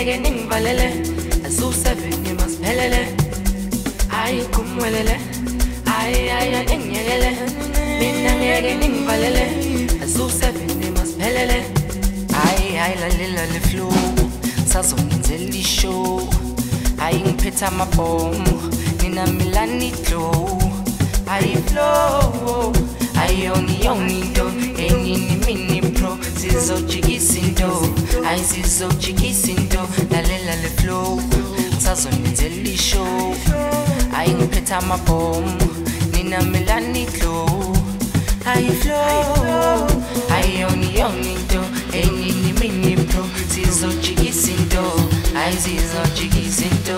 ngeke ningivalele azu7 masiphelele hayi kumwelele hayi engiyekele mina ngeke ningivalele azu7 masiphelele hayi lalela le flow sazongenzela ishow hayi ngiphethe amabhomu nina milani glow hayi flow ayoni into enini mini pro sizojikisa into hayi sizojikisa into lalela le flow sazongenzela ishow hayi ngiphethe amabhomu nina milani glow hayi flow ayoni into enini mini pro sizojikisa into hayi sizojikisa into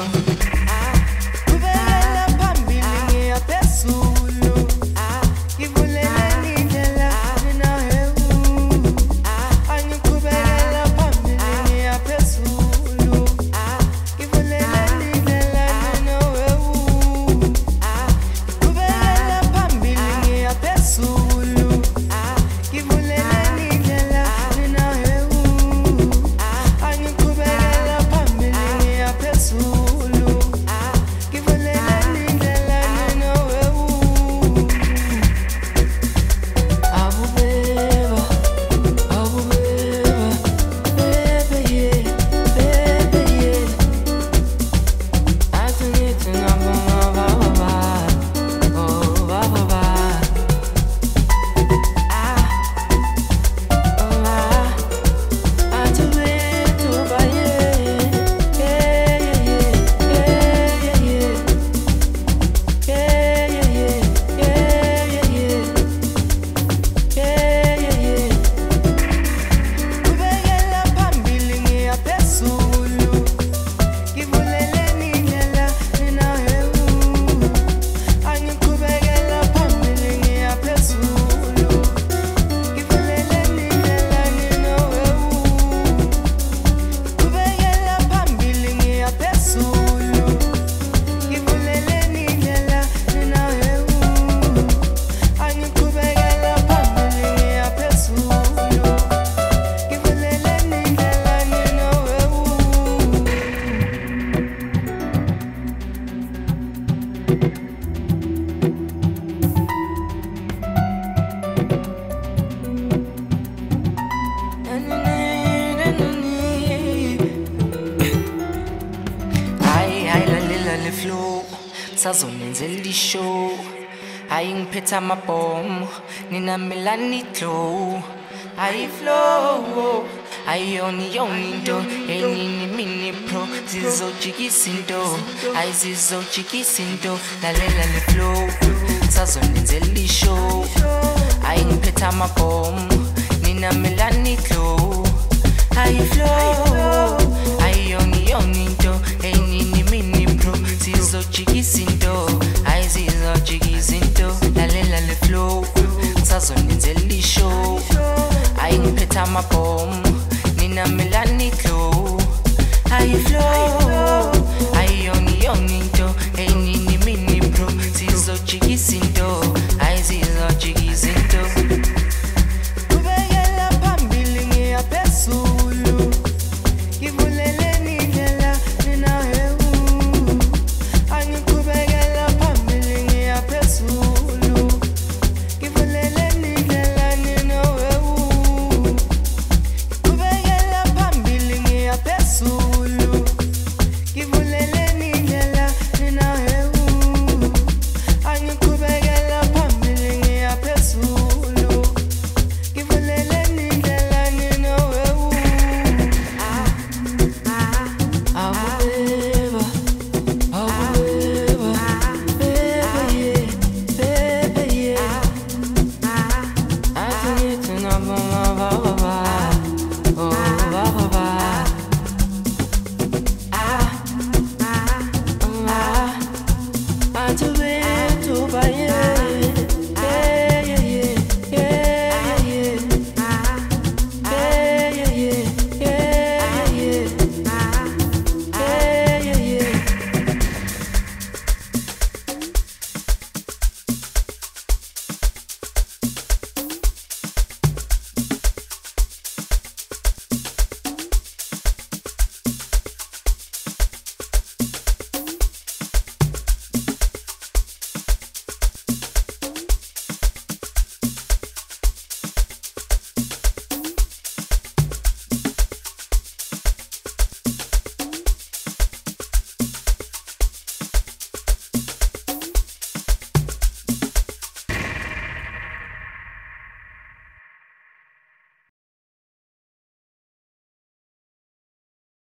sazongenzela ishow hayi ngiphethe amabhomu nina milani glow hayi flow ayoni into enini mini pro sizojikisa into hayi sizojikisa into lalela le flow sazongenzela ishow hayi ngiphethe amabhomu nina milani glow hayi flow ayoni into enini mini pro sizojikisa into hayi sizojikisa into lalela le flow sazongenzela ishow hayi ngiphethe amabhomu nina milani glow hayi flow